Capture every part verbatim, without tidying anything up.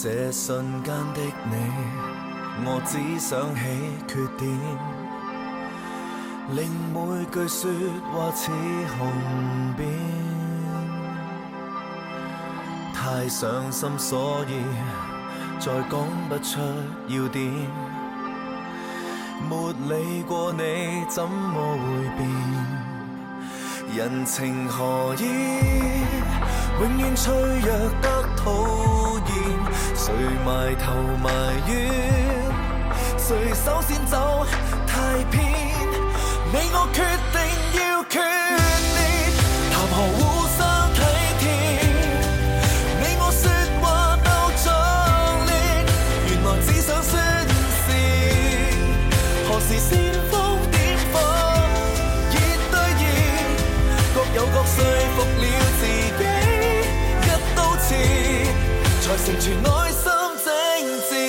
这瞬間的你，我只想起缺點，令每句說話似紅遍。太傷心，所以再講不出要點。沒理過你，怎麼會變？人情何以永遠脆弱得討厭？誰埋頭埋怨？誰首先走太偏？你我決定要決裂，談何互相體貼？你我說話都壯烈，原來只想宣泄。何時煽風點火？熱對熱，各有各說服了自己，一刀切才成全內心精緻。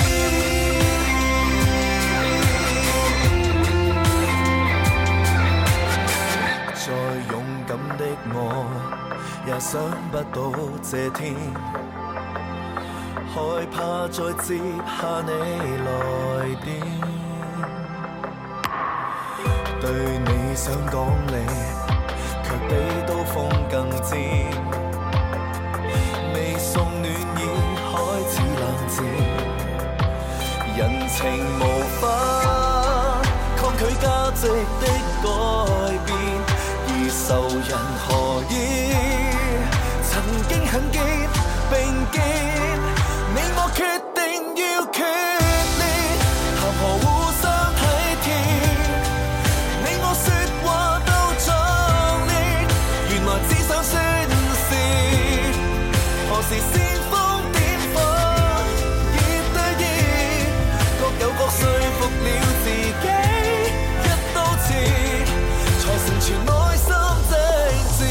再勇敢的我，也想不到這天，害怕再接下你來電。對你想講理，卻比刀鋒更尖。未送暖已開始冷戰，人情無法抗拒價值的改變，而仇人何以曾經很堅並肩？你我決定要決裂，談何互相體貼？你我說話都壯烈，原來只想宣泄。何時煽風點火？熱對熱，各有各說服了自己，一刀切才成全內心精緻。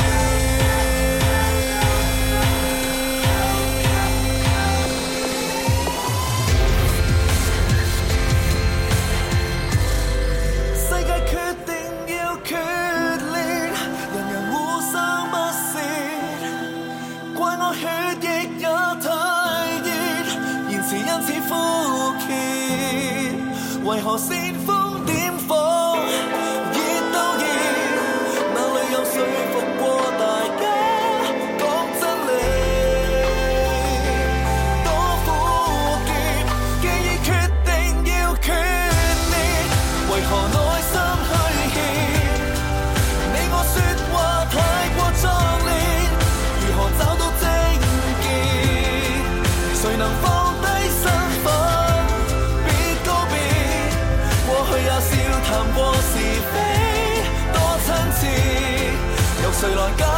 世界決定要決裂，人人互相不屑，怪我血液也太熱，言辭因此枯竭，為何煽風點火？熱到熱，哪裏有說服過大家講真理？多苦澀，既已決定要決裂，為何內心虛怯？你我說話太過壯烈，如何找到症結？誰能放低身份，別告別？過去也笑談過是非，多親切，由誰來解